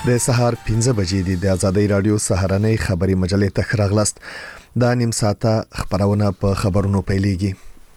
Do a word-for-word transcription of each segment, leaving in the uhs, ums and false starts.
د سهار پنځه بجې دي. د آزادۍ رادیو سهارنۍ خبري مجلې ته راغلاست. دا نیم ساعته خبرونه په خبرونو پیلېږي.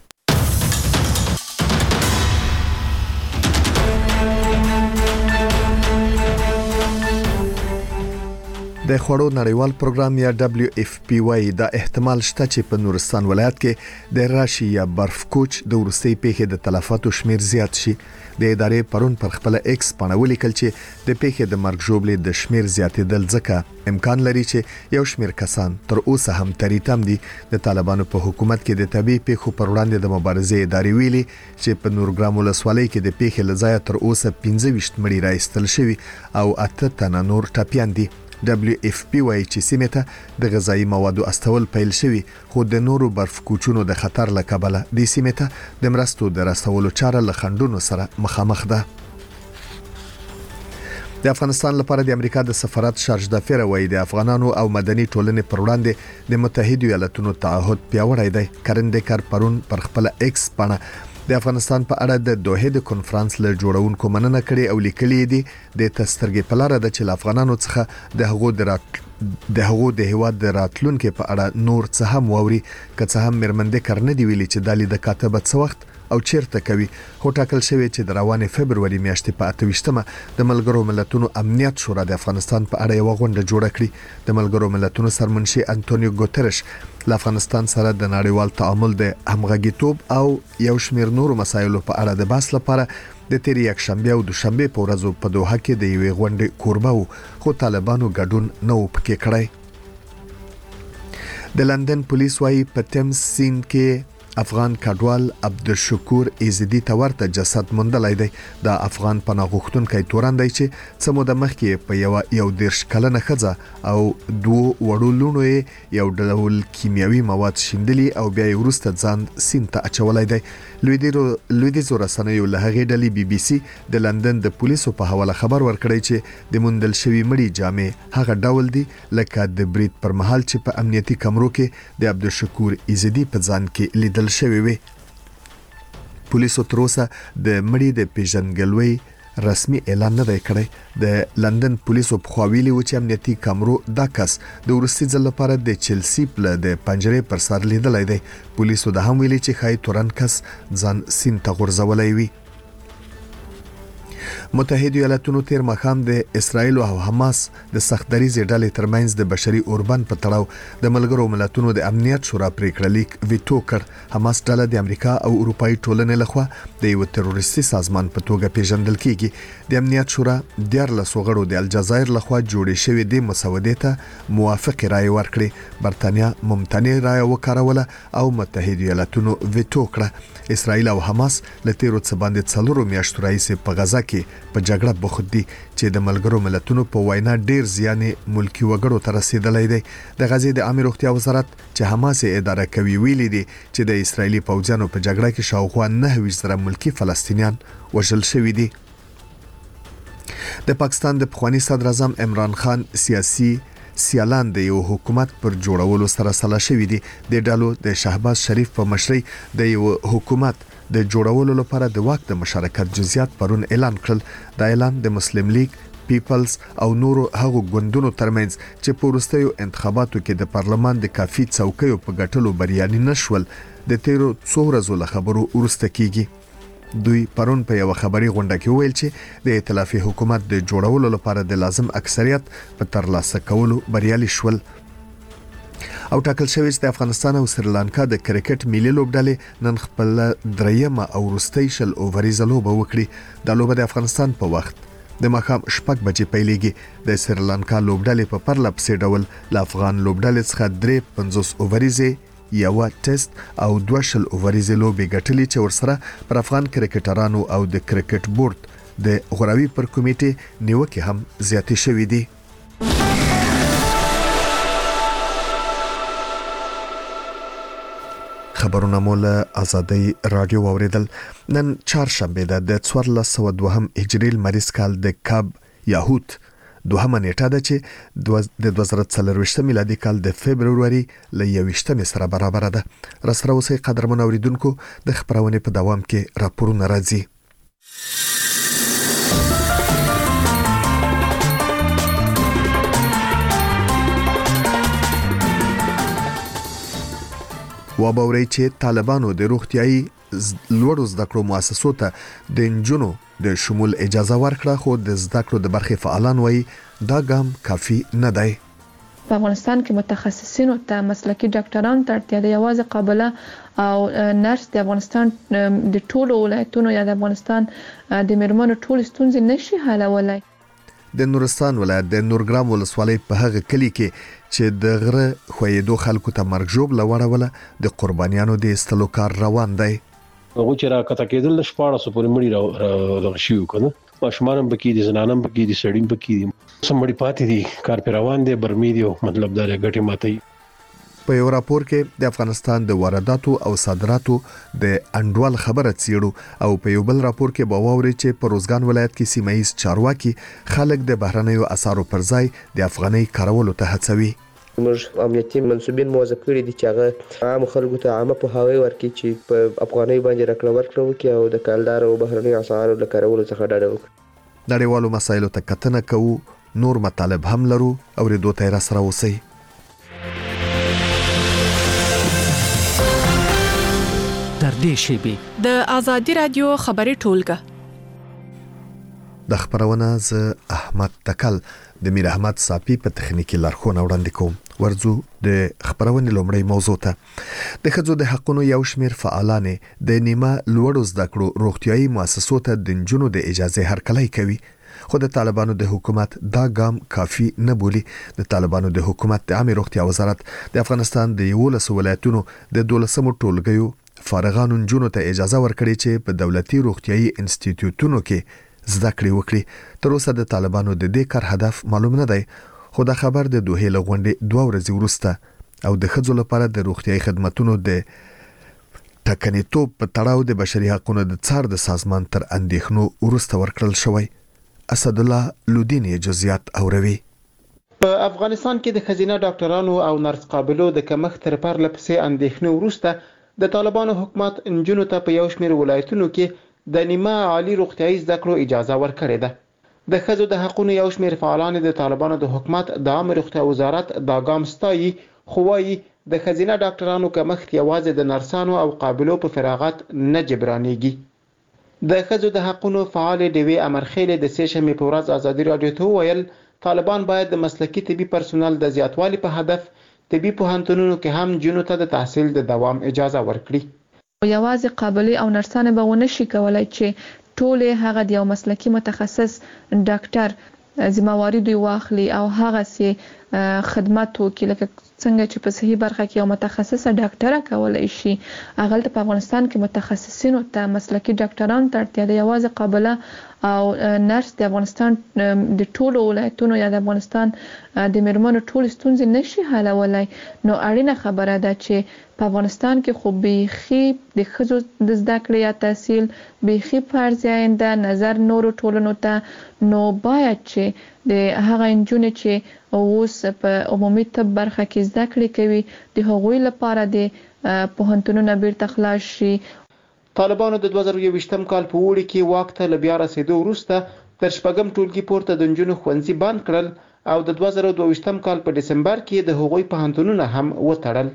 د خوړو نړیوال پروګرام یا دبليو اف پی واي دا احتمال شته چې په نورستان ولایت کې د راشي یا برف کوچ د ورستي پیښې د تلفاتو شمیر زیات شي. د ادارې پرون پر خپل ایکس باندې ولیکل چې د پیښې د مرګ ژوبلې د شمیر زیاتېدل ځکه امکان لري چې یو شمیر کسان تر اوسه هم تریتم دي. د طالبانو په حکومت کې د طبي پیښو پر وړاندې د مبارزې ادارې ویلي چې په نورګرام ولسوالۍ کې د پیښې لځای تر اوسه پنځه ویشت مړي راایستل شوي او اته تنه نور ټپيان دي. دبليو اف پی وايي چې سیمه ته د غذایی موادو استول پیل شوی، خو د نورو برف کوچونو د خطر له کبله د سیمه ته د مرستو د رسولو چاره له خندونو سره مخامخ ده. د افغانستان لپاره د امریکا د سفارت شارج دافیر وايي د افغانانو او مدني ټولنې پر وړاندې د متحده ایالاتونو تعهد پیاوړی دی. کرندکر پرون پر خپل ایکس باندې د افغانستان په اړه د دوحه د کنفرانس له جوړونکو مننه کړې او لیکلي دي د تسترګې په لار ده چې افغانانو څخه د هغو د رات د هغو د هیواد د راتلونکو په اړه نور څه هم ووري، که څه هم مرمنده کرنه دی ویلي چې دالي د کاتبه څه وخت او چیرته کوي. هو ټاکل شوی چې د روانې فبرवरी میاشتې په اته ویشتمه د ملګرو ملتونو امنیت شورا د افغانستان په اړه یو غونډه جوړه کړي. د ملګرو ملتونو سرمنشي انټونیو ګوترش له افغانستان سره د نړیوال تعامل د همغږیتوب او یو شمیر نورو مسایلو په اړه د بحث لپاره د تیر یک شنبه او دوشنبه په ورځو په دوحه کې د یوې غونډې کوربه وو، خو طالبانو ګډون نه و پکې کړی. د لندن پولیس وايي په تیمز سیند کې افغان کډوال عبدالشکور ایزدی ته ورته جسد موندلای دی. د افغان پناه غوښتونکي تورن دی چې څه موده مخکې په یو یو دیرش کلنه ښځه او دوه وړو لونو یو ډول کیمیاوي مواد شیندلي او بیا یې وروسته ځان سیند ته اچولای دی. لویدیځو رسنیو له هغې ډلې بي بي سي د لندن د پولیسو په حواله خبر ورکړی چې د موندل شوي مړي جامې هغه ډول دي لکه د برید پر مهال چې په امنیتي کمرو کې د عبدالشکور ایزدی په ځان کې لیدل شوی وي. پولیسو تر اوسه د مړي د پیژنګلوي رسمي اعلان نه دی کړی. د لندن پولیسو په خوا ویلي و چې امنیتي کمرو دا کس د ورستي ځل لپاره د چلسی پله د پنجرې پر سر لیدلای دی. پولیسو د هم ویلي چې خای تورن کس ځان سین ته غورځولای وي. متحده ایالاتونو تیر مخام د اسرائیل او حماس د سختدریزې ډلې ترمنځ د بشري اوربند په تړاو د ملګرو ملتونو د امنیت شورا پریکړه لیک ویټو کړ. حماس ډله د امریکا او اروپאי ټولنې لخوا د یو تروریستي سازمان په توګه پیژندل کیږي. د امنیت شورا دیارلس غړو د الجزایر لخوا جوړې شوې د مسودې ته موافق رائے ورکړي. برتانیا ممتنع رائے وکاروله او متحده ایالاتونو ویټو کړه. اسرائیل او حماس له تیرو څه باندې څلورو میاشتو راهیسې په غزا کې په جګړه بوخت دي چې د ملګرو ملتونو په وینا ډیر زیان ملکی وګړو ته رسیدلای دی. د غزې د عامه روغتیا وزارت چې حماس اداره کوي ویلي دي چې د اسرایلی پوځیانو په جګړه کې شاوخوا نه ویشت زره ملکی فلسطینیان وژل شوي دي. د پاکستان د پخوانی صدر اعظم عمران خان سیاسي سیالان د یو حکومت پر جوړولو سره سلا شوي دي. د ډالو د شهباز شریف په مشرۍ د یو حکومت د جوړولو لپاره د واک د مشارکت جزئیات پرون اعلان کړل. دا اعلان د مسلم لیگ، پیپلز او نورو هغو ګوندونو ترمنځ چې په وروستیو انتخاباتو کې د پارلمان د کافي څوکیو په ګټلو بریالي نشول د تیرو څو ورځو له خبرو وروسته کیږي. دوی پرون په یو خبري غونډه کې ویل چې د ائتلافي حکومت د جوړولو لپاره د لازم اکثریت په ترلاسه کولو بریالي شول. او ټاکل شوی چې د افغانستان او سریلانکا د کرکټ ملي لوبډلې نن خپل دریمه او وروستۍ شل اووريزه لوبه وکړي. د لوبه د افغانستان په وخت د ماښام شپږ بجې پیلېږي. د سریلانکا لوبډلې په پرله پسې ډول له افغان لوبډلې څخه درې پنځوس اووريزه یو ټیسټ او دوه شل اووريزه لوبې ګټلې چې ورسره پر افغان کرکټرانو او د کرکټ بورډ د غوراوي پر کمیټې نیوکه هم زیاتې شوې دي. خبرونه مول آزادۍ رادیو اوریدل. نن چهارشنبه ده د څوارلس سوه دوهم هجري لمریز کال د کاب یاهوت دوهمه نیټه ده چې د دوه زره څلرویشتم میلادي کال د فبرवरी ل یویشتمې سره برابر ده. راسره اوسئ قدرمن اوریدونکو، د خبرونې په دوام کې راپورونه راځي. وبوري چې طالبانو د روغتيایي لوړو زده کړو مؤسسو ته د نجونو د شمول اجازه ورکړه، خو د زده کړو د برخې فعالان وایي دا ګام کافي نه دی. په افغانستان کې متخصصینو ته مسلکي ډاکټرانو ته اړتیا ده. یوازې قابله او نرس د افغانستان د ټولو ولایتونو یا د افغانستان د میرمنو ټول ستونزې نشي حلولای. د نورستان ولایت د نورګرام ولسوالۍ په هغه کلی کې چې د غره خویدو خلکو ته مرګ ژوب لوړوله د قربانیانو د استلو کار روان دی. هغه چې را کته کېدل شپاړس پورې مړی را لغشيو کنه ماشومان بکې دي زنانم بکې دي سړیم بکې دي سمړی پاتې دي کار پر روان دي برمي دي مطلب دا غټي ماتي. په یو راپور کې د افغانستان د وارداتو او صادراتو د انډول خبره څیړو او په یو بل راپور کې باوري چې په روزګان ولایت کې سیمایي چارواکي خلک د بهرنیو اسعارو پر ځای د افغاني کارولو ته هڅوي. موږ امنیتي منسوبین موظف کړي دي چې هغه عام خلکو ته عامه پوهاوی ورکړي چې په افغاني باندې راکړه ورکړه وکړي او د کالدار او بهرنیو اسعارو د کارولو څخه ډډه وکړي. نړیوالو مسایلو ته کتنه کوو، نور مطالب هم لرو او ریډو ته را سره اوسئ. در دې شیبې د ازادي رادیو خبري ټولګه د خبرونه ز احمد تکل د میر احمد صافي په تخنیکی لارښوونه وړاندې کوم. ورځو د خبرونه لومړی موضوع ته. د ښځو د حقوقو یو شمېر فعالان د نیمه لوړو زده کړو روغتيایي مؤسسو ته د نجونو د اجازه هرکلی کوي، خو د طالبانو د حکومت دا ګام کافي نه بولي. د طالبانو د حکومت د عامه روغتیا وزارت د افغانستان د یولس ولایتونو د دولسمو ټولګیو فارغانو نجونو ته اجازه ورکړي چې په دولتي روغتيایي انسټیټیوټونو کې زده کړې وکړي. تر اوسه د طالبانو د دې کار هدف معلوم نه دی، خو دا خبر د دوه لغونډې دوه ورځې وروسته او د ښځو لپاره د روغتيایي خدماتو د ټکنیتوب په تړاو د بشري حقوقو د څار د سازمان تر اندېښنو وروسته ورکړل شوی. اسد الله لودینی جزئیات اوروي. په افغانستان کې د خزینه ډاکټرانو او نرس قابلو د کمښت تر پرله پسې اندېښنې وروسته د طالبانو حکومت نجونو ته په یو شمېر ولایتونو کې د نیمه عالی روغتیايي زده کړو اجازه ورکړې ده. د ښځو د حقوقو یو شمېر فعالان د طالبانو د حکومت د عامه روغتیا وزارت دا ګام ستایي، خو وايي د خزینه ډاکټرانو کمښت یوازې د نرسانو او قابلو په فراغت نه جبرانېږي. د ښځو د حقوقو فعال ډیوی امرخیل د سه شنبې په ورځ ازادي رادیو ته ویل طالبان باید د مسلکي طبي پرسونل د زیاتوالي په هدف طبي پوهنتونونو کې هم جنونو ته د تحصیل د دوام اجازه ورکړي. یوازې قابلې او نرسانه به ونه شي کولای چې ټول هغه د یو مسلکي متخصص ډاکټر ذمہواری دوی واخلي او هغه سي خدمات وکړي لکه څنګه چې په صحیح برخه کې یو متخصصه ډاکټره کولای شي. هغه په افغانستان کې متخصصینو ته مسلکي ډاکټرانو ته اړتیا ده. یوازې قابله او نرس د افغانستان د ټولو ولایتونو یا د افغانستان د میرمنو ټول ستونزې نشي حلولای. نو اړینه خبره ده چې په افغانستان کې خو بيخي د ښځو د زده کړې یا تحصیل بيخي فرض آینده نظر نورو ټولنو ته، نو باید چې د هغه انجونې چې اوس په عمومي طب برخه کې زده کړې کوي د هغوی لپاره د پوهنتونونو بیرته خلاص شي. طالبانو د دوه زره یوویشتم کال په وړي کې واک ته له بیا رسیدو وروسته تر شپږم ټولګي پورته د نجونو ښوونځي بند کړل او د دوه زره دوه ویشتم کال په دسمبر کې د هغوی پوهنتونونه هم وتړل.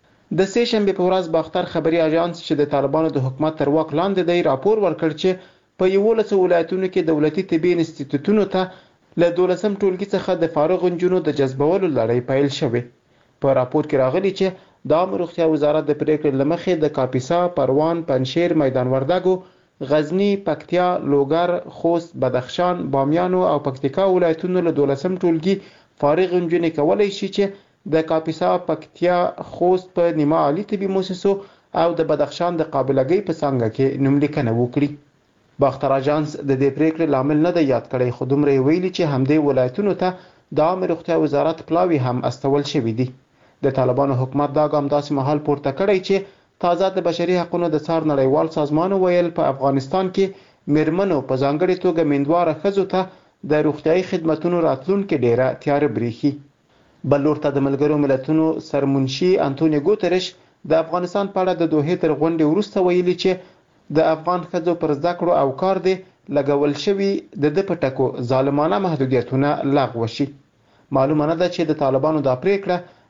د سه شنبې په ورځ باختر خبري اژانس چې د طالبانو د حکومت تر واک لاندې دی راپور ورکړ چې په یولس ولایتونو کې دولتي طبي انسټیټیوټونو ته له دولسم ټولګي څخه د فارغ نجونو د جذبولو لړۍ پیل شوې. په راپور کې راغلي چې د عامه روغتیا وزارت د پریکړې لمخې د کاپیسا، پروان، پنشیر، میدان وردګو، غزنی، پکتیا، لوګر، خوست، بدخشان، بامیانو او پکتیکا ولایتونو له دولسم ټولګي فارغ نجونې کولای شي چې د کاپیسا، پکتیا، خوست په نیمه عالی طبي مؤسسو او د بدخشان د قابلګۍ په څنګه کې نوملیکنه وکړي. باختر اژانس د دې پریکړې لامل نه دی یاد کړی، خو دومره ویلي چې همدې ولایتونو ته د عامه روغتیا وزارت پلاوی هم استول شوی دی. د طالبانو حکومت دا ګام داسې مهال پورته کړی چې تازه د بشري حقوقو د څار نړیوال سازمان ویل په افغانستان کې میرمنو په ځانګړي توګه میندواره ښځو ته د روغتیايي خدماتو راتلونکو ډیره تیاره بریښي. بل لور ته د ملګرو ملتونو سرمنشي انټونیو ګوتریش د افغانستان په اړه د دوحې تر غونډې وروسته ویلي چې د افغان ښځو پر زده کړو او کار دی لګول شوي د د پټکو ظالمانه محدودیتونه لغوه شي. معلومه نه ده چې د طالبانو دا پریکړه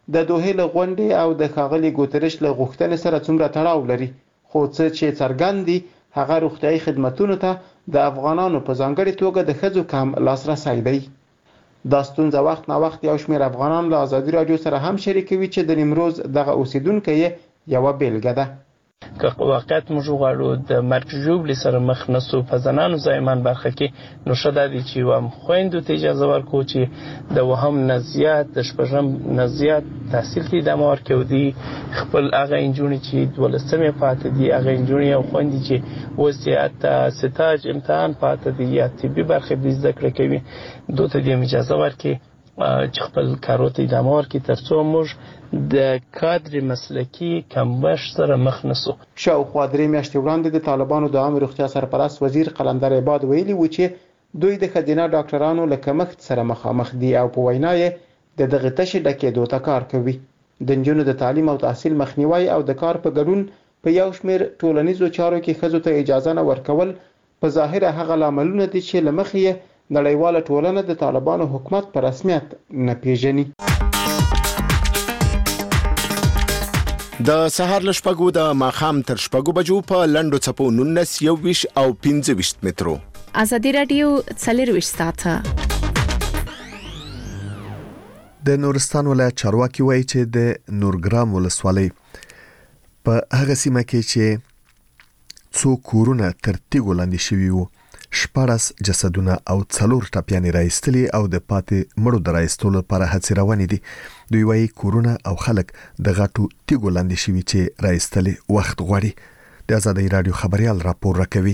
د دوحې له غونډې او د ښاغلي ګوترش له غوښتنې سره څومره تړاو لري، خو څه چې څرګند دي هغه روغتیايي خدمتونو ته د افغانانو په ځانګړې توګه د ښځو کم لاسرسی دی. دا ستونزه وخت نا وخت یو شمېر افغانان له ازادي راډیو سره هم شریکوي چې د نیمروز دغه اوسیدونکی یې یوه بیلګه ده. که واقعیت موږ غواړو د مرګ ژوبلې سره مخ نسو په زنانو زایمان برخه کې، نو ښه دا دی چې یوه خویندو ته اجازه ورکړو چې د وهم نه زیات د شپږم نه زیات تحصیل ته ادامه ورکړي او دوی خپل هغه نجونې چې دولسمې پاتې دي، هغه نجونې او خویندې چې اوس یې حتی ستاج امتحان پاتې دي یا طبي برخې دوی زده کړه کوي، دوی ته دې اجازه ورکړي چې خپل کارو ته ادامه ورکړي تر څو موږ د کادر مسلکي کمبښت سره مخ نسو. شاوخوا درې میاشتې وړاندې د طالبانو د عامه روغتیا سرپرست وزیر قلندر عباد ویلي و چې دوی د ښځینه ډاکټرانو له کمښت سره مخامخ دي او په وینا یې د دغه تشې ډکېدو ته کار کوي. د نجونو د تعلیم او تحصیل مخنیوی او د کار په ګډون په یو شمېر ټولنیزو چارو کې ښځو ته اجازه نه ورکول په ظاهره هغه لاملونه دي چې له مخې یې نړیواله ټولنه د طالبانو حکومت په رسمیت نه پیژني. د سهار له شپږو د ماښام تر شپږو بجو په لنډو څپو نولس یوویشت او پنځه ویشت مترو. ازادي راډیو څلرویشت ساعته. د نورستان ولایت چارواکي وایي چې د نورګرام ولسوالۍ په هغه سیمه کې چې څو کورونه تر تیږو لاندې شوي وو، شپاړس جسدونه او څلور ټپیانې راایستلي او د پاتې مړو د راایستلو لپاره هڅې روانې دي. دوی وایي کورونه او خلک د غټو تیږو لاندې شوي چې راایستلي وخت غواړي. د ازادي راډیو خبريال راپور راکوي.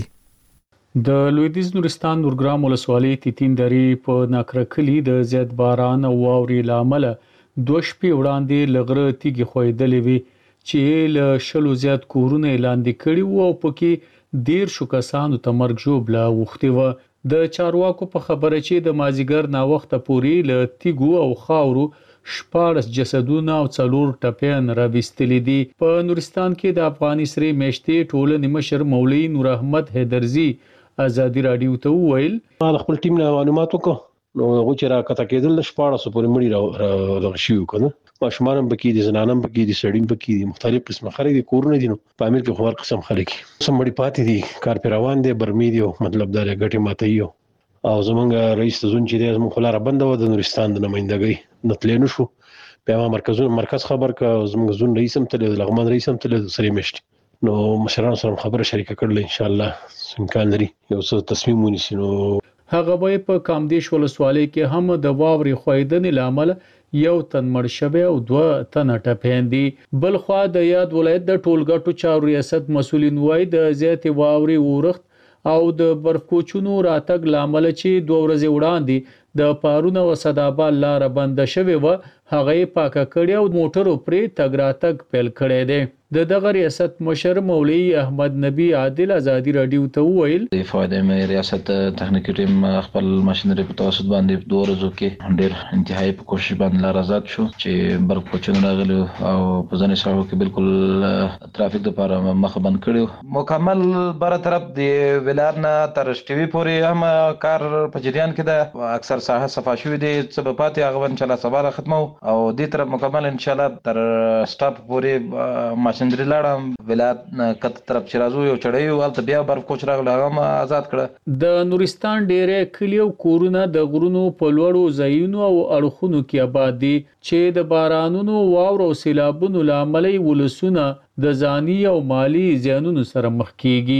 د لویدیځ نورستان نورګرام ولسوالۍ تیتین درې په ناکرکلی د زیات باران او واورې لامل دوه شپې وړاندې لغره تیږي خویدلې وي چې له شلو زیات کورونه لاندې کړي وو او پکې دیر شو کسانو ته مرګ ژوبله وختي و. د چارواکو په خبره چې د مازیګر نا وخته پورې له تیګو او خاورو شپاړس جسدونه او څلور ټپیان راوستلي دي. په نورستان کې د افغاني سرې میشتې ټولنې مشر مولوي نور احمد حیدرزي ازادي راډیو ته وویل ما خپل ټیم نه معلومات وکړو، نو هغه چې را کته کېدل شپاړس پورې مړي را شي وکنه، ماشومان هم بکی دي، زنانم بکی دي، سړیم بکی دي، مختلف قسمه خلک دي، کورونه دي. نو په امیر کې خبر قسم خلک سم مړي پاتې دي، کار پیروان دي، برمی دي، مطلب دا غټي ماتایو او زمونږ رئیس زون چې د زمون خلاره بند و د نورستان د نمائندګۍ نتلې نشو په ما مرکزونه مرکز خبر کا زمونږ زون رئیس هم تل لغمان رئیس هم تل سری مشت، نو مشرانو سره خبره شریکه کړل ان شاء الله امکان لري یو څه تصمیم ونیسي. نو هغه به په کامدیش ولسوالۍ کې هم د واوري خویدنې لامل یو تن مړ شوی او دوه تن ټپیان دي. بل خو د یاد ولایت د ټولګټو چارو ریاست مسولین وای د زیات واوري ورخت او د برفکوچونو راتګ لامل چې دوه ورځې وړاندې د پارونه و صدابال لار بند شوی و، هغه پاکه کړی او موټرو پرې تګ راتګ پیل کړی دی. د دغه ریاست مشر مولوی احمد نبی عادل ازادي راډیو ته وویل د فائدې مې ریاست تخنیکی ټیم خپل ماشينري په توسط باندې دوه ورځو کې ډېر انتهایی په کوشش باندې لار آزاد شو چې برق کوچونه راغلي او په ځینې ساحو کې بالکل ترافیک لپاره مخ بند کړو. مکمل بر طرف د ولایت نه تر شټوي پورې هم کار په جریان کې ده، اکثر ساحه صفا شوې دي، څه په پاتې هغه ان شاء الله سبا ختمو او دې طرف مکمل ان شاء الله تر سټاپ پورې ماشينري لاړم ولایت کته طرف چې راځو یو چړې ولته بیا برف کوچ راغله هغه آزاد کړه. د نورستان ډېرې کلیو کورونه د غرونو په لوړو ځایونو او اړخونو کې آباد دي چې د بارانونو واورو او سیلابونو لامل ولسونه د ځاني او مالی زیانونو سره مخ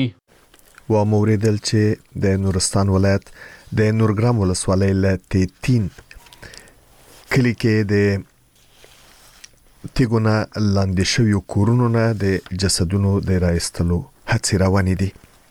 کیږي. و موریدل چې د نورستان ولایت د نورګرام ولسوالۍ له تیتین کلی کې د تیګونه لاندې شویو کورونو نه د جسدونو د راایستلو هڅې روانې دي.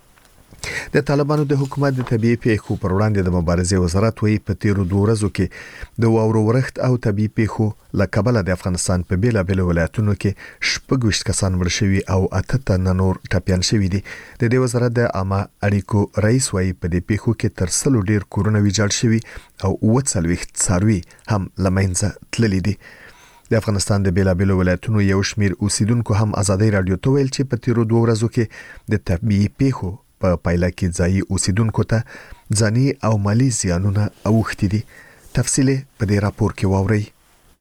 د طالبانو د حکومت د طبيعي پیښو پر وړاندې د مبارزې وزارت وایي په تیرو دوه ورځو کې د واورو ورښت او طبيعي پیښو له کبله د افغانستان په بیلابیلو ولایتونو کې شپږ ویشت کسان مړ شوي او اته تنه نور ټپیان شوي دي. د دې وزارت د عامه اړیکو رئیس وایي په دې پیښو کې تر سلو ډیر کورونه ویجاړ شوي او اووه څلوېښت څاروي هم له منځه تللي دي. د افغانستان د بیلابیلو ولایتونو یو شمیر اوسیدونکو هم ازادي راډیو ته ویل چې په تیرو دوه ورځو کې د طبيعي پیښو په پایله کې ځایي اوسیدونکو ته ځاني او مالی زیانونه اوښتي دي. تفصیل په دې راپور کې واورئ.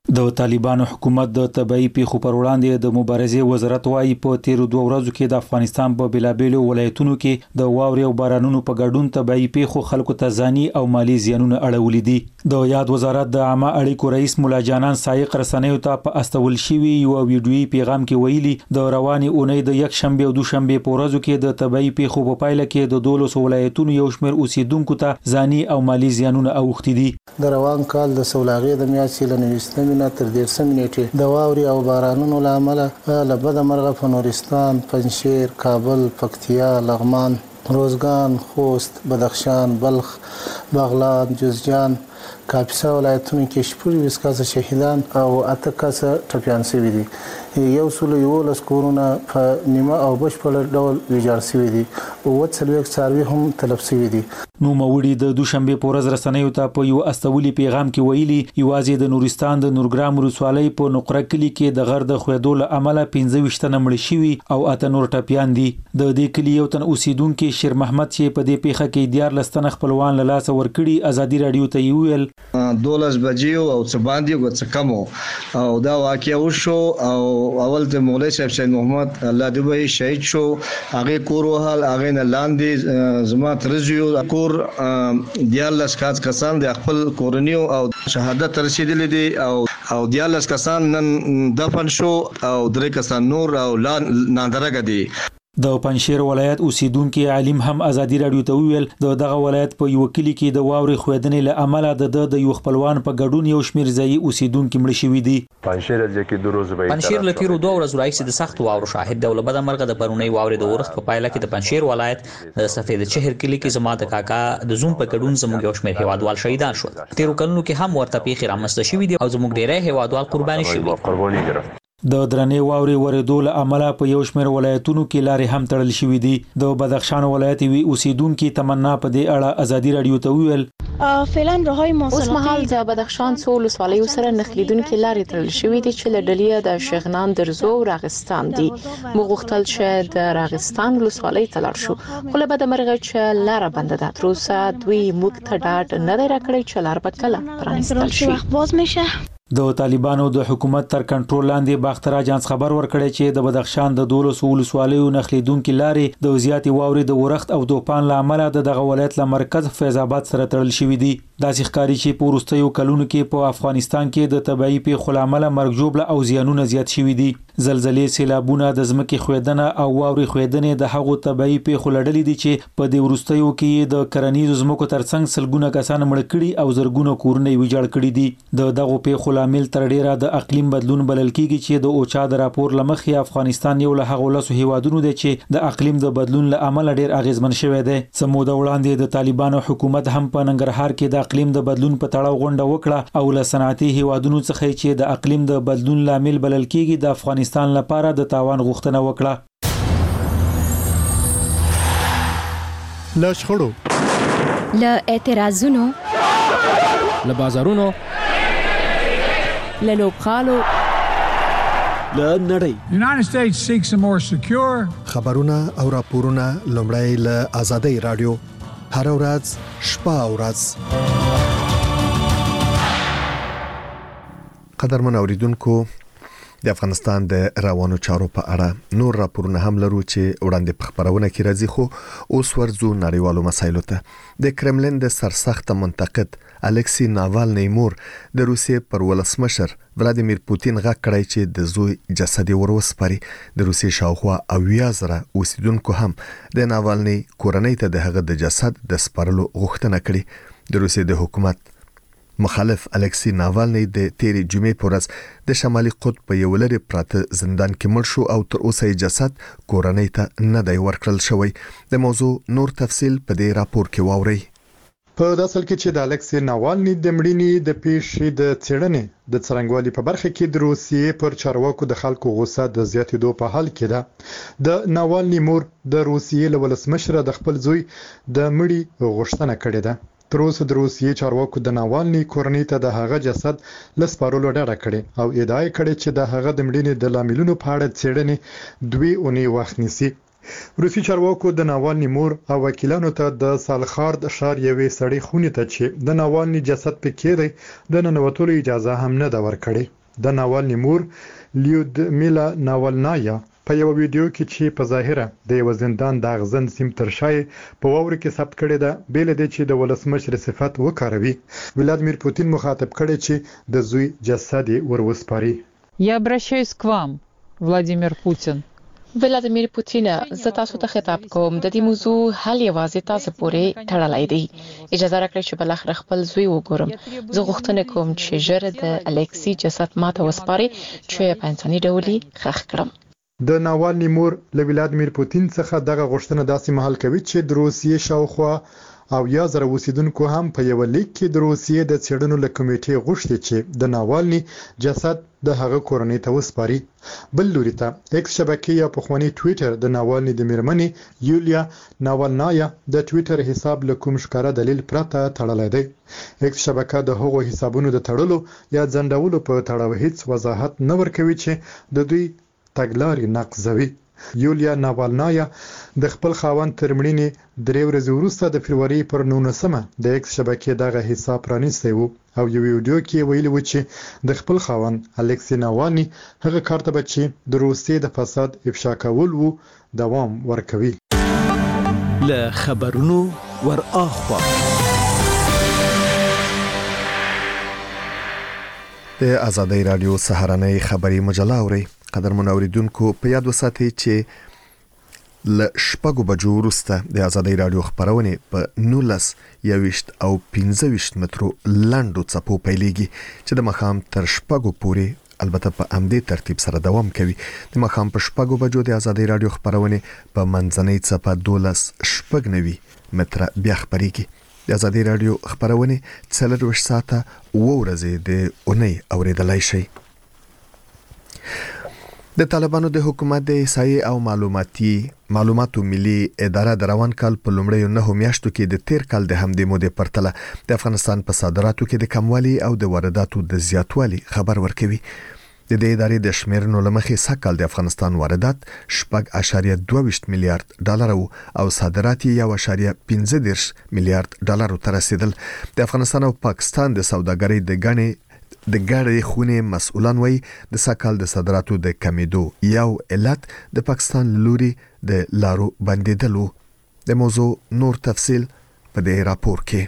د طالبانو حکومت د طبي پیښو پر وړاندې د مبارزې وزارت وايي په تیرو دوه ورځو کې د افغانستان په بلابلو ولایتونو کې د واورې او بارانونو په ګډون طبي پیښو خلکو ته ځاني او مالی زیانونه اړولي دي. د یاد وزارت د عامه اړیکو رئیس مولا جانان سایق رسنیو ته په استول شوی یو ویډیويي پیغام کې ویلي د رواني اونۍ د یک شنبه او دوشنبه په ورځو کې د طبي پیښو په پایله کې د دولس ولایتونو یو شمېر اوسیدونکو ته ځاني او مالی زیانونه اوښتي دي. د روان کال د سولاغې د میاشتې له نوېستمې نه تر دېرشمې نیټې د واورې او بارانونو له امله له بده مرغه په نورستان، پنجشیر، کابل، پکتیا، لغمان، روزګان، خوست، بدخشان، بلخ، بغلان، جوزجان، کاپیسا ولایتونو کې شپږ ویشت کسه شهیدان او اته کسه ټپیان شوي دي. یو سل یولس کورونه په نیمه او بشپړ ډول ویجاړ شوي دي. اووه څلوېښت څاروي هم تلف شوي دي. نوموړي د دوشنبه په ورځ رسنیو ته په یو استولي پیغام کې ویلي یوازې د نورستان د نورګرام ولسوالۍ په نقره کلي کې د غر د خویدو له امله پنځه ویشت تنه مړه شوي او اته نور ټپیان دي. د دې کلي یو تن اوسیدونکي شیر محمد چې په دې پیښه کې دیارلس تنه خپلوان له لاسه ورکړي ازادي رادیو ته ویل دولس بجې او څه باندې او څه کم او دا واقعیا وشو او اول د مولوی صاحب سید محمد الله دې وي شهید شو. هغه کور وهل هغه نه لاندې زما ترزیو کور دیالس کاس کسان د خپل کورنیو او شهادت رسیدلې دي او او دیالس کسان نن دفن شو او درې کسان نور او لا نادرګه دي. د پنجشیر ولایت اوسیدونکو علیم هم ازادي رادیو ته ویل د دغه ولایت په یو کلی کې د واورې خویدنې له امله د د یو خپلوان په ګډون یو شمیر ځای اوسیدونکو مړ شوي دي. پنجشیر ځکه د روز به پنجشیر لکه رو دوه ورځې راځي د سخت واورو شاهد دی. ولبد مرګه د پرونی واورې د ورخت په پایله کې د پنجشیر ولایت د سفید چهر کلی کې زما د کاکا د زوم په ګډون زموږ یو شمیر هیوادوال شهیدان شول. تیرو کلونو کې هم ورته پیښې رامنځته شوې دي او زموږ ډیری هیوادوال قرباني شوي. قرباني ګرفت د درنې واورې ورېدو له امله په یو شمېر ولایتونو کې لارې هم تړل شوې دي. د بدخشان ولایت وی اوسیدونکو تمنا په دې اړه ازادي رادیو ته ویل فعلا راهای اوس مهال د بدخشان څو ولسوالیو سره نښلېدونکې لارې تړل شوې دي چې له ډلې د شغنان درزو راغستان دي. موږ غوښتل چې د راغستان ولسوالۍ ته لاړ شو خو له بده مرغه چې لاره بنده ده. تر اوسه دوی موږ ته ډاډ نه دی راکړی چې لار به کله پرانیستل شي. د طالبانو د حکومت تر کنټرول لاندې باختر اجانس خبر ورکړی چې د بدخشان د دولس ولسوالیو نښلېدونکو لارې د زیاتې واورې د ورښت او توپان له امله د دغه ولایت له مرکز فیض آباد سره تړل شوي دي. داسې ښکاري چې په وروستیو کلونو کې په افغانستان کې د طبیعي پیښو له امله مرګ ژوبله او زیانونه زیات شوي دي. زلزلې، سیلابونه، د ځمکې ښویدنه او واورې ښویدنې د هغو طبیعي پیښو له ډلې دي چې په دې وروستیو کې د کرنیزو ځمکو ترڅنګ سلګونه کسان مړه کړي او زرګونه کورونه یې ویجاړ کړي دي. د دغو پیښو لامل تر ډیره د اقلیم بدلون بلل کیږي چې د اوچا د راپور لمخې افغانستان یو له هغو لسو هیوادونو دی چې د اقلیم د بدلون له امله ډیر اغیزمن شوی دی. څه موده وړاندې د طالبانو حکومت هم په ننګرهار کې د اقلیم د بدلون په تړاو غونډه وکړه او له صنعتي هیوادونو څخه چې د اقلیم د بدلون لامل بلل کیږي د افغانستان لپاره د تاوان غوښتنه وکړه. له شخړو، له اعتراضونو، له بازارونو، له لوبغالو، له نړۍ. United States seeks a more secure خبرونه او راپورونه لومړی له آزادۍ رادیو هر ورځ شپه او ورځ. قدرمن اوریدونکو، د افغانستان د روانو چارو په اړه نور راپورونه هم لرو چې وړاندې په خبرونه کې راځي، خو اوس ورځو نړیوالو مسایلو ته. د کرملین د سرسخت منتقد الکسی ناوالنی مور د روسیې پر ولسمشر ولادیمیر پوتین غږ کړی چې د زوی جسد وروسپاري. د روسیې شاوخوا اویا زره اوسیدونکو هم د ناوالنی کورنۍ ته د هغه د جسد د سپارلو غوښتنه کړې. د روسیې د حکومت مخالف الکسی ناوالنی د تیرې جمعې په ورځ د شمالي قطب په یو لرې پراته زندان کې مړ شو او تر اوسه یې جسد کورنۍ ته نه دی ورکړل شوی. د موضوع نور تفصیل په دې راپور کې واورئ. په داسل کې چې د الکسی ناوالنی د مړینې د پیښې د څېړنې د څرنګوالي په برخه کې د روسیې پر چارواکو د خلکو غوسه د زیاتېدو په حال کې ده. د ناوالنی مور د روسیې له ولسمشر د خپل زوی د مړی غوښتنه کړې ده. تر اوسه د روسیې چارواکو د ناوالنی کورنۍ ته د هغه جسد له سپارلو ډډه کړې او ادعا یې کړې چې د هغه د مړینې د لاملونو په اړه څېړنې دوی اونۍ وخت نیسي. روسي چارواکو د ناوالنی مور او وکیلانو ته د سالخارد ښار یوې سړې خونې ته چې د ناوالنی جسد پکې دی د ننوتلو اجازه هم نه ده ورکړې. د ناوالني مور لیودمیلا ناوالنایا په یو ویډیو کې چې په ظاهره د یو زندان د اغزن سیم تر شای په واوري کې ثبت کړی ده بیل دی چې د ولسمشر صفت وکاروي. ولادیمیر پوتین مخاطب کړی چې د زوی جسد وروسپاري. Я обращаюсь к вам, Владимир Путин. ولادیمیر پوتین زه تاسو ته خطاب کوم. د دې موضوع حل یوازې تاسو پورې تړلی دی. اجازه راکړئ چې بل اخر خپل زوی وګورم. زه غوښتنه کوم چې ژر د الکسی جسد ماته وسپاري چې په انساني ډول ښخ کړم. د ناوالني مور له ولادیمیر پوتین څخه دغه غوښتنه داسې مهال کوي چې د روسیې شاوخوا او یا زره اوسیدونکو هم په یو لیک کې د روسیې د څېړنو له کمیټې غوښتي چې د ناوالني جسد د هغه کورنۍ ته وسپاري. بل لوري ته ایکس شبکې یا پخوانی ټویټر د ناوالني د میرمنې یولیا ناوالنایا د ټویټر حساب له کوم ښکاره دلیل پرته تړلی دی. ایکس شبکه د هغو حسابونو د تړلو یا ځنډولو په تړاو هیڅ وضاحت نه ورکوي چې د دوی تګلارې نقضوي. یولیا ناوالنایا د خپل خاوند تر مړینې درې ورځې وروسته د فبروري پر نولسمه د ایکس شبکې دغه حساب پرانیستی و او یو ویډیو کې ویلي و چې د خپل خاوند الکسی ناوالني هغه کار ته به چې د روسیې د فساد افشا کول وو دوام ورکوي. له خبرونو ور اخوا د آزادۍ رادیو سهارنۍ خبري مجله اوري. قدرمن اوریدونکو په یاد وساتئ چې ل شپږو بجو وروسته د آزادۍ رادیو خبرونه په نولس یويشت او پنځه ویشت مترو لاندو څپو پیلېږي چې د مخام تر شپږو پورې البته په امدې ترتیب سره دوام کوي. د مخام په شپږو بجو د آزادۍ رادیو خبرونه په منځنۍ څپه دولس شپږ نوي متره بیا خبريږي. د آزادۍ رادیو خبرونه څلور ساعته و ورځې د اونۍ اوریدلای شي. د طالبانو د حکومت د احصایې او معلوماتي معلوماتو ملي اداره د روان کال په لومړیو نهو میاشتو کې د تیر کال د همدې مودې پرتله د افغانستان په صادراتو کې د کموالي او د وارداتو د زیاتوالي خبر ورکوي. د دې ادارې د شمیرنو لمخې سږکال د افغانستان واردات شپږ اعشاریه دوه ویشت میلیارډ ډالر او صادرات یې یو اعشاریه پنځه دېرش میلیارډ ډالر ته رسیدل. د افغانستان او پاکستان د سوداګرۍ د غنې د ګاډي خونې مسؤلان وایي د سږکال د صادراتو د کمیدو یو علت د پاکستان لوري د لارو بندیدلو. د موضوع نور تفصیل په دې راپور کې.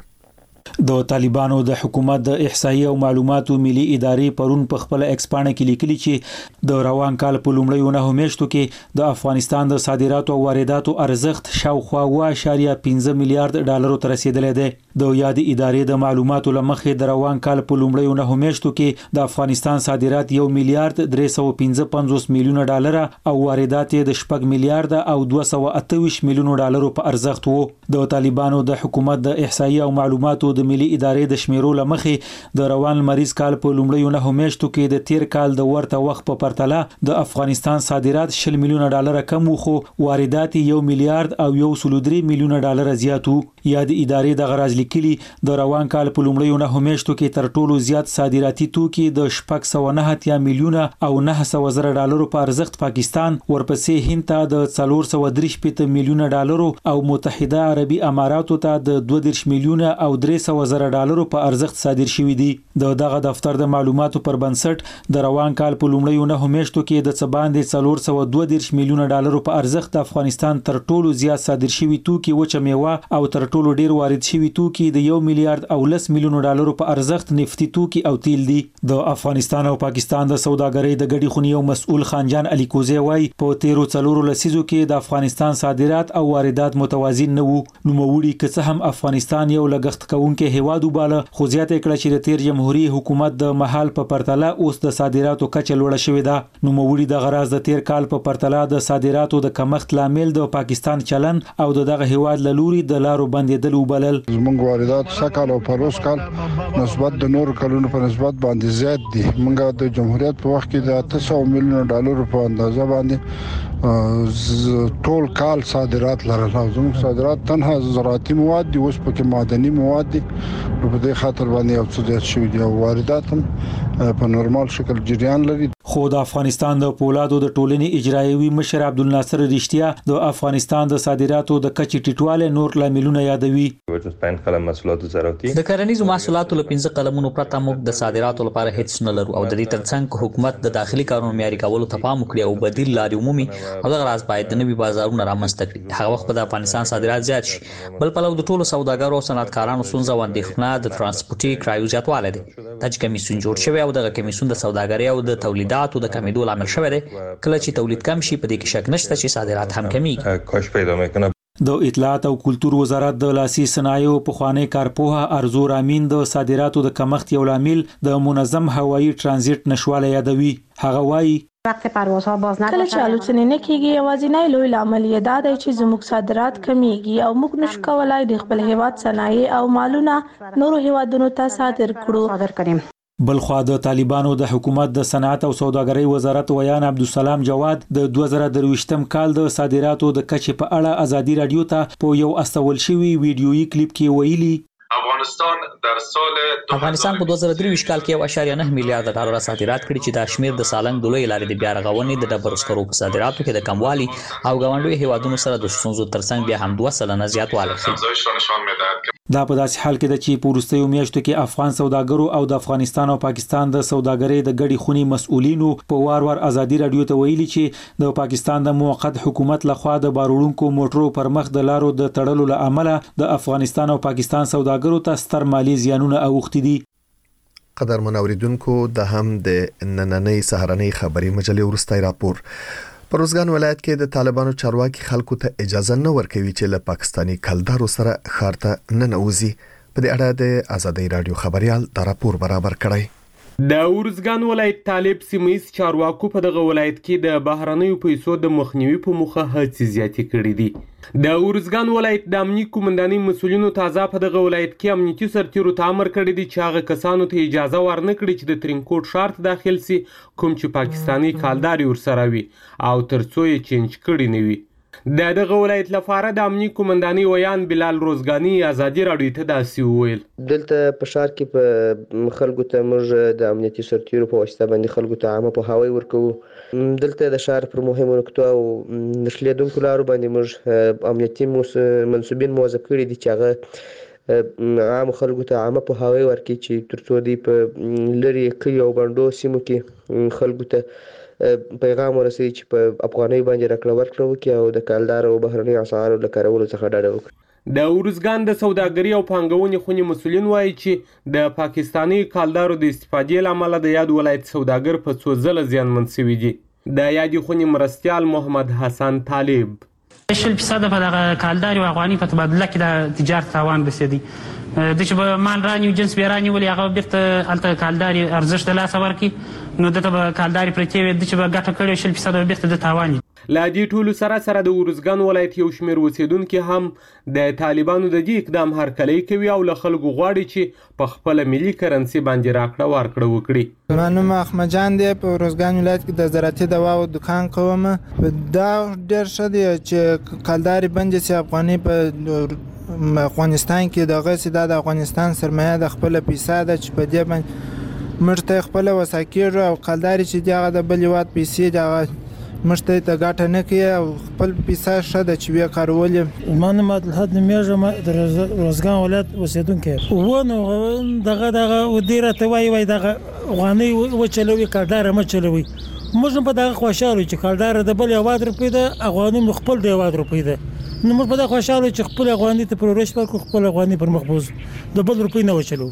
د طالبانو د حکومت د احصایې او معلوماتو ملي ادارې پرون په خپل ایکسپانه کې لیکلي چې د روان کال په لومړیو نهو میاشتو کې د افغانستان د صادراتو او وارداتو ارزښت شاوخوا اوه اعشاریه پنځه میلیارډ ډالرو ته رسیدلی دی. د یاد ادارې د معلوماتو لمخې د روان کال په لومړیو نهو میاشتو کې د افغانستان صادرات یو میلیارډ درې سوه پنځه پنځوس میلیونه ډالر او واردات د شپږ میلیارډ او دوه سوه اته ویشت میلیونه ډالرو په ارزښت وو. د طالبانو د حکومت د احصایې او معلوماتو د ملي ادارې د شمیرو لمخې د روان مریض کال په لومړیو نهو میاشتو کې د تیر کال د ورته وخت په پرتله د افغانستان صادرات شل میلیونه ډالر کم وو خو واردات یو میلیارډ او یو سلو درې میلیونه ډالر زیات وو. یاد ادارې د غراز لیکلي د روان کال په لومړیو نهو میاشتو کې تر ټولو زیات صادراتي توکي د شپږ سوه نهه اتیا میلیونه او نهه سوه زره ډالرو په ارزښت پاکستان، ورپسې هند ته د څلور سوه درې شپېته میلیونه ډالرو او متحده عربي اماراتو ته د دوه دېرش میلیونه او درې سوه زره ډالرو په ارزښت صادر شوي دي. د دغه دفتر د معلوماتو پر بنسټ د روان کال په لومړیو نهو میاشتو کې د څه باندې څلور سوه دوه دېرش میلیونه ډالرو په ارزښت د افغانستان تر ټولو زیات صادر شوي توکي وچه میوه او تر ټولو ډیر وارد شوي توکي د یو میلیارډ او لس میلیونو ډالرو په ارزښت نفتي توکي او تیل دي. د افغانستان او پاکستان د سوداګرۍ د ګډې خونې یو مسؤل خانجان علي کوزی وایي په تیرو څلورو لسیزو کې د افغانستان صادرات او واردات متوازن نه وو. نوموړي که څه هم افغانستان یو لګښت کوونکی هیواد وباله خو زیاته کړه چې د تیر جمهوریت حکومت د مهال په پرتله اوس د صادراتو کچه لوړه شوې ده. نوموړي د غراز د تیر کال په پرتله د صادراتو د کمښت لامل د پاکستان چلن او د دغه هیواد له لوري د لارو بندیدل وبلل. زموږ واردات سکهال او پروس کال نسبت د نور کلونو په نسبت باندې زیات دي. موږ د جمهوریت په وخت کې د اته سوه میلیونه ډالرو په اندازه باندې ټول کال صادرات لرل. زموږ صادرات تنها زراعتي مواد دي، اوس پکې معدني مواد دي په دې خاطر باندې یو څه زیات شوي دي او واردات هم په نورمال شکل جریان لري. خو د افغانستان د پولادو د ټولنې اجرایوي مشر عبدالناصر رښتیا د افغانستان د صادراتو د کچې ټیټواله نور لاملونه یادوي. د کرنیزو محصولاتو له پنځه قلمونو پرته موږ د صادراتو لپاره هیڅ نه لرو او د دې ترڅنګ حکومت د داخلي کارونو معیاري کولو ته پام وکړي او بدیل لارې عمومي او دغه راز باید د نوي بازارونو رامنځته کړي. هغه وخت د افغانستان صادرات زیات شي. بل پلو د ټولو سوداګرو او صنعتکارانو ستونزه او اندېښنه د ترانسپورتي کرایو زیاتوالی دی. دا چې کمیسیون جوړ شوی او دغه کمیسیون د سوداګرۍ او د تولیداتو د کمیدو لامل شوی دی. کله چې تولید کم شي په دې کې شک نشته چې صادرات هم کمیږي. د اطلاعات او کلتور وزارت د لاسي صنایعو پخوانی کارپوه ارزو رامین د صادراتو د کمښت یو لامل د منظم هوایي ترانزیت نشواله یادوي. هغه وایي کله چې الوتنې نه کیږي یوازینی لوی لامل یې دا دی چې زموږ صادرات کمیږي او موږ نشو کولای د خپل هیواد صنایع او مالونه نورو هیوادونو ته صادر کړو. بلخوا د طالبانو د حکومت د صنعت او سوداګرۍ وزارت ویان عبدالسلام جواد د دوه زره درویشتم کال د صادراتو د کچې په اړه ازادي رادیو ته په یو استول شوی ویډیویي کلیپ کې ویلي افغانستان در سال افغانستان په دوه زره درویشت کال کې یو اشاریه نه میلیارډ ډالر صادرات کړي چې دا شمیر د سالنګ د لوی لارې د بیا رغونې د ډبرو سکرو په صادراتو کې د کموالي او ګاونډیو هیوادونو سره د ستونزو ترڅنګ بیا هم دوه سلنه زیاتوالی ښيي. دا په داسې حال کې ده چې په وروستیو میاشتو کې افغان سوداګرو او د افغانستان او پاکستان د سوداګرۍ د ګډې خونې مسؤلینو په وار وار ازادي رادیو ته ویلي چې د پاکستان د موقت حکومت لخوا د باروړونکو موټرو پر مخ د لارو د تړلو له امله د افغانستان او پاکستان سوداګرو ته ستر مالی زیانونه اوښتي دي. قدر منوریدونکو د هم د نننۍ سهارنۍ خبري مجلې ورستای راپور. په روزګان ولایت کې د طالبانو چارواکي خلکو ته اجازه نه ورکوي چې له پاکستانی کلدارو سره ښار ته ننوځي. په دې اړه د ازادي رادیو خبريال دا راپور برابر کړی. د ورزګان ولایت طالب سیمایي چارواکو په دغه ولایت کې د بهرنیو پیسو د مخنیوي په موخه هڅې زیاتې کړې دي. د ورزګان ولایت د امنیت قومندانۍ مسولینو تازه په دغه ولایت کې امنیتي سرتیرو ته امر کړی دی چې هغه کسانو ته اجازه ورنه کړي چې د ترینکوټ ښار ته داخل سي کوم چې پاکستانی کالداري ورسره وي او ترڅو یې چینج کړي نه وي. د دغه ولایت لپاره د امنیت قومندانۍ ویان بلال روزګانی ازادي رادیو ته داسې وویل. دلته په ښار کې په خلکو ته موږ د امنیتي سرتیرو په واسطه باندې خلکو ته عامه پوهاوی ورکوو. دلته د ښار پر مهمو نقطو او نښلېدونکو لارو باندې موږ امنیتي منصوبین موظف کړي دي چې هغه عام خلکو ته عامه پوهاوی ورکړي چې ترڅو دوی په لرې کلیو او بانډو سیمو کې خلکو ته پیغام ورسوي چې په افغانۍ باندې راکړه ورکړه وکړي او د کالدار او بهرنیو اسعارو له کارولو څخه ډډه وکړي. د ورزګان د سوداګرۍ او پانګونې خونې مسولین وایي چې د پاکستانی کالدارو د استفادې له امله د یاد ولایت سوداګر په څو ځله زیانمن شوي دي. د یادې خونې مرستیال محمد حسن طالب شل فیصد په دغه کالداري او افغاني په تبادله کې د تجارت تاوان رسېدی. د چې به مال رانیو جنس بیا رانیولي هغه بیرته هلته کالداري ارزښت د لاسه ورکړي نو دته به کالداري پرتې وي د چې به ګټه کړې شل فیصد به بیرته د تاوان وي. له دې ټولو سره سره د ورزګان ولایت یو شمېر اوسېدونکي هم د طالبانو د دې اقدام هرکلی کوي او له خلکو غواړي چې په خپله ملي کرنسي باندې راکړه ورکړه وکړي. زما نوم احمد جان دی. په ورزګان ولایت کې د زراعتي دواو دکان کوم. دا ډېر ښه دی چې کالداري بندې سي افغاني په افغانستان کې دغه سي دا د افغانستان سرمایه د خپل پیسې ده چې په دې باندې موږ ته خپل وساکیږو او کالداري چې دغه د بل هېواد پیسې دغه موږ ته ته ګټه نه کوي او خپل پیسې ښه ده چې ویې کارولې. ما نوم عبدالحد نومیږم د روزګان ولایت اوسېدونکی ونه دغه دغه ودې راته وایي وایي دغه افغانۍ وچلوي کالداره مه چلوي. موږ هم په دغه خوشحاله چې کالداره د بل هېواد روپۍ ده افغاني مو خپل د هېواد روپۍ ده. نو موږ په دغه خوشحاله چې خپل افغاني ته پرورش ورکړو خپل افغاني پر مخ بوځو د بل روپۍ نه وچلو.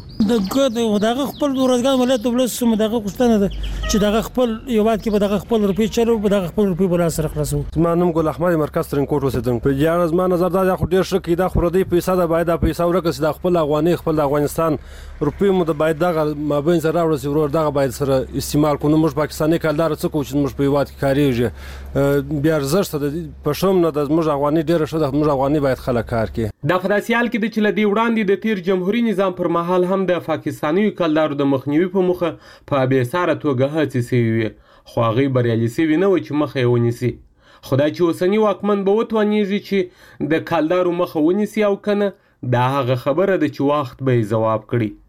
دغه خپل د ورزګان ولایت د ولس دغه غوښتنه ده چې دغه خپل هېواد کې به دغه خپل روپۍ چلو په دغه خپل روپۍ به لاس سره خلاصو. زما نوم ګل احمد مرکز ترینکوټ اوسېدونکی. په جاړه زما نظر دا خو ډېر ښه کوي. دا خو پردۍ پیسه ده باید دا پیسه ورکړه چې د خپل افغاني خپل د افغانستان روپۍ مو د باید دغه مابین سره راوړه چې ورور دغه باید سره استعمال کړو. موږ پاکستاني کالدار څه کوو چې موږ په هېواد کې کارېږي بیا ارزښت ده په شوم نه د موږ افغاني ډېره ښه ده. موږ افغاني باید خلک کار کوي. دا په داسې حال کې ده چې له دې وړاندې د تیر جمهوري نظام پر مهال هم د پاکستانیو کلدارو د مخنیوي په موخه په بېساره توګه هڅې شوې وې خو هغوی بریالي شوي نه وو چې مخه یې ونیسي. خو دا چې اوسني واکمن به وتوانېږي چې د کلدارو مخه ونیسي او که نه دا هغه خبره ده چې وخت به یې ځواب کړي.